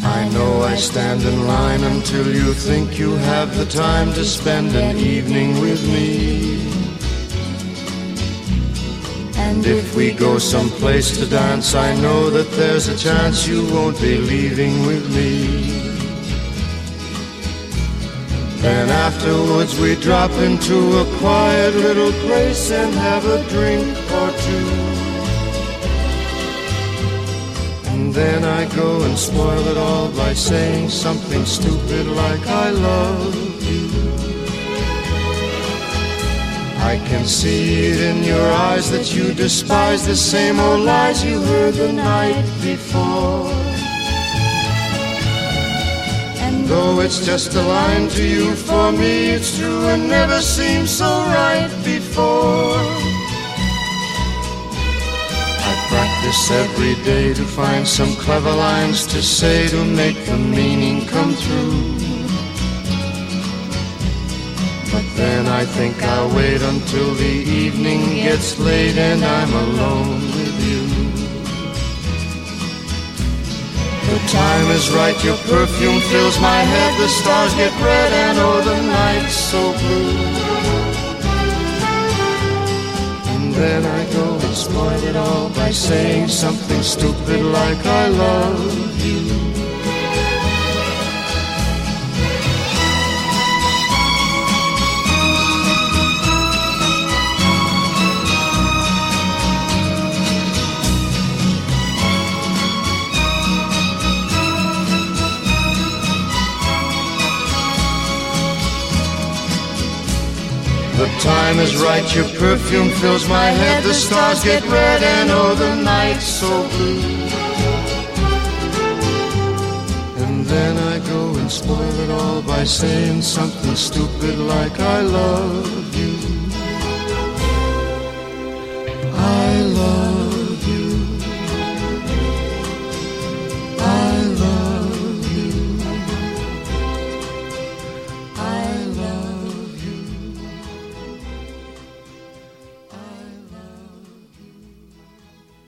I know I stand in line until you think you have the time to spend an evening with me. And if we go someplace to dance, I know that there's a chance you won't be leaving with me. Then afterwards we drop into a quiet little place and have a drink or two. And then I go and spoil it all by saying something stupid like I love you. I can see it in your eyes that you despise the same old lies you heard the night before. And though it's just a line to you, for me it's true and never seemed so right before. I practice every day to find some clever lines to say to make the meaning come through. But then I think I'll wait until the evening gets late and I'm alone with you. The time is right, your perfume fills my head, the stars get red and oh the night's so blue. And then I go and spoil it all by saying something stupid like I love you. The time is right, your perfume fills my head, the stars get red and oh the night's so blue. And then I go and spoil it all by saying something stupid like I love you.